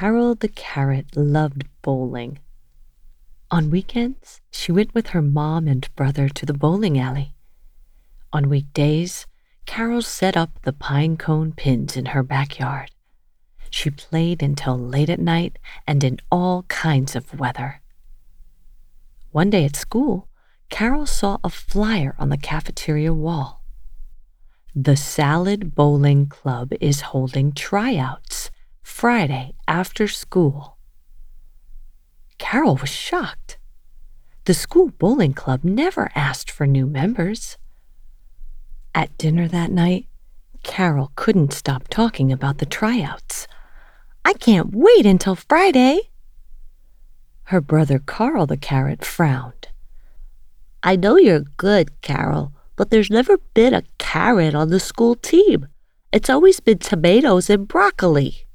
Carol the Carrot loved bowling. On weekends, she went with her mom and brother to the bowling alley. On weekdays, Carol set up the pine cone pins in her backyard. She played until late at night and in all kinds of weather. One day at school, Carol saw a flyer on the cafeteria wall. The Salad Bowling Club is holding tryouts Friday after school. Carol was shocked. The school bowling club never asked for new members. At dinner that night, Carol couldn't stop talking about the tryouts. "I can't wait until Friday." Her brother Carl the Carrot frowned. "I know you're good, Carol, but there's never been a carrot on the school team. It's always been tomatoes and broccoli."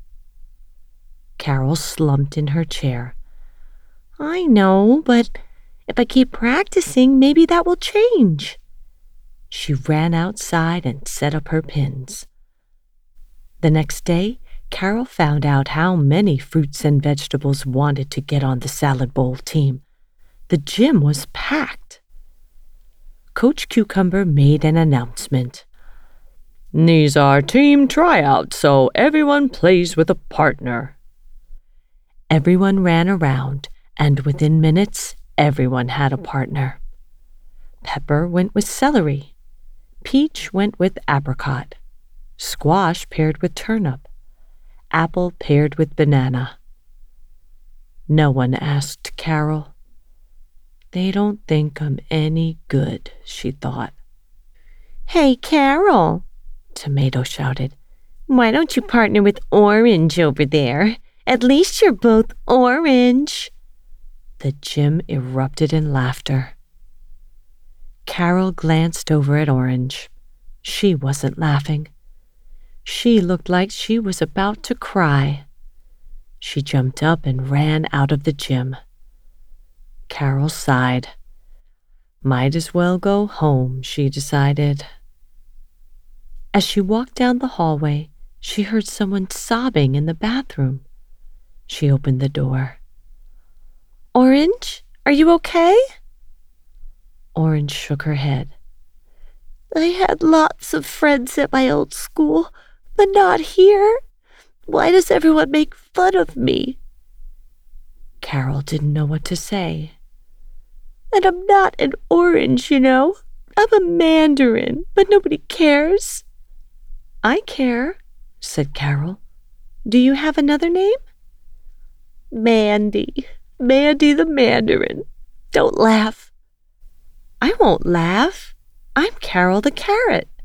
Carol slumped in her chair. "I know, but if I keep practicing, maybe that will change." She ran outside and set up her pins. The next day, Carol found out how many fruits and vegetables wanted to get on the salad bowl team. The gym was packed. Coach Cucumber made an announcement. "These are team tryouts, so everyone plays with a partner." Everyone ran around, and within minutes, everyone had a partner. Pepper went with celery. Peach went with apricot. Squash paired with turnip. Apple paired with banana. No one asked Carol. "They don't think I'm any good," she thought. "Hey, Carol," Tomato shouted. "Why don't you partner with Orange over there? At least you're both orange." The gym erupted in laughter. Carol glanced over at Orange. She wasn't laughing. She looked like she was about to cry. She jumped up and ran out of the gym. Carol sighed. Might as well go home, she decided. As she walked down the hallway, she heard someone sobbing in the bathroom. She opened the door. "Orange, are you okay?" Orange shook her head. "I had lots of friends at my old school, but not here. Why does everyone make fun of me?" Carol didn't know what to say. "And I'm not an orange, you know. I'm a mandarin, but nobody cares." "I care," said Carol. "Do you have another name?" "Mandy. Mandy the Mandarin. Don't laugh." "I won't laugh. I'm Carol the Carrot."